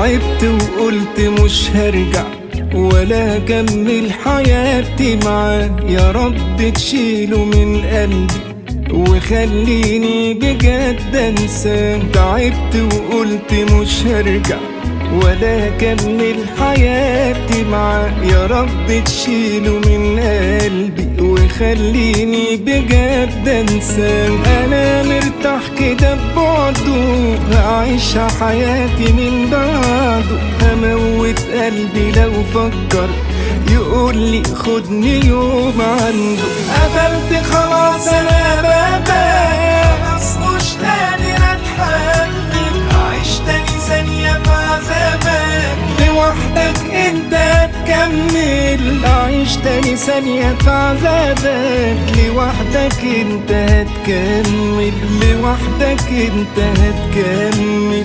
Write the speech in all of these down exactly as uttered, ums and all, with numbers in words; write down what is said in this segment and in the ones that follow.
تعبت وقلت مش هرجع ولا اكمل حياتي معاه. يا رب تشيله من قلبي وخليني بجد انساه. تعبت وقلت مش هرجع ولا اكمل حياتي معاه. يا رب تشيله من قلبي وخليني بجد انساه. انا مرتاح كده ببعده، هعيش حياتي من بعده. هموت قلبي لو فكر يقولي خدني يوم عنده. قفلت خلاص انا بابا، خلاص مش قادر اتحمل. عيش تاني ثانية في عذابك، لوحدك انت هتكمل. اعيش تاني ثانية في عذابك، لوحدك انت هتكمل. لوحدك انت هتكمل.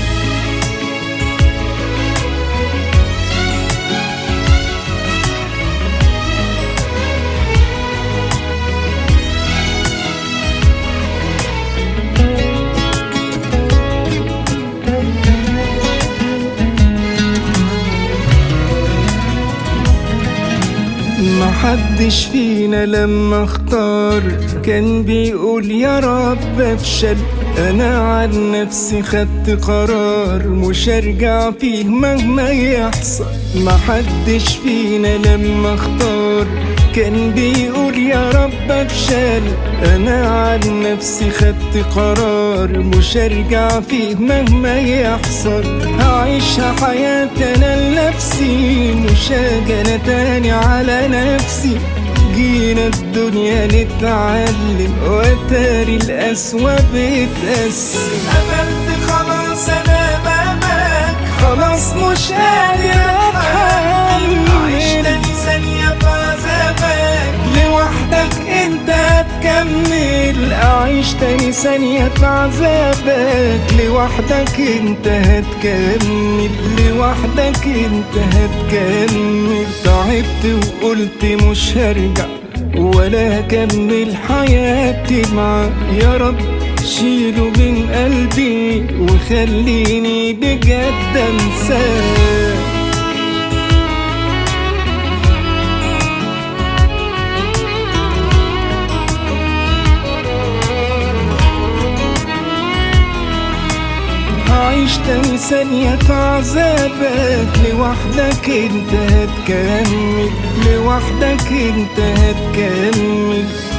محدش فينا لما اختار كان بيقول يا رب افشل. انا عن نفسي خدت قرار مش هرجع فيه مهما يحصل. محدش فينا لما اختار كان بيقول يا رب افشل. انا عن نفسي خدت قرار مش هرجع فيه مهما يحصل. هعيشها حياتي انا لنفسي، مش هاجي انا تاني على نفسي. جينا الدنيا نتعلم واتاري القسوة بتقسم. قفلت خلاص انا بابك، خلاص مش قادر اتحمل. عيش تاني ثانية في عذابك، لوحدك انت هتكمل. اعيش تاني ثانية في عذابك، لوحدك انت هتكمل. لوحدك انت هتكمل. تعبت وقلت مش هرجع ولا اكمل حياتي معاه. يا رب شيله من قلبي وخليني بجد انساه. عيش تاني ثانية في عذابك، لوحدك انت هتكمل. لوحدك انت هتكمل.